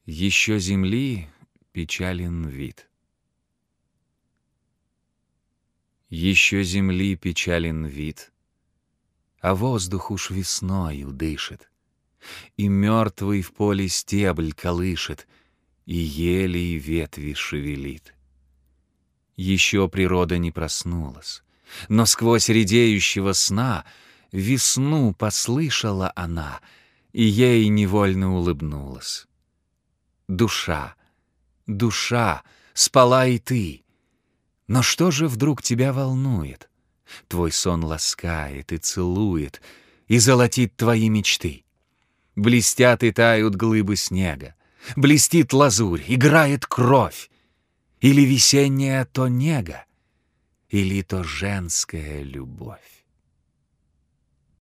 Еще земли печален вид. Еще земли печален вид, а воздух уж весною дышит, и мертвый в поле стебль колышет, и ели и ветви шевелит. Еще природа не проснулась, но сквозь редеющего сна весну послышала она, и ей невольно улыбнулась. Душа, душа, спала и ты. Но что же вдруг тебя волнует? Твой сон ласкает и целует, и золотит твои мечты. Блестят и тают глыбы снега, блестит лазурь, играет кровь. Или весенняя то нега, или то женская любовь.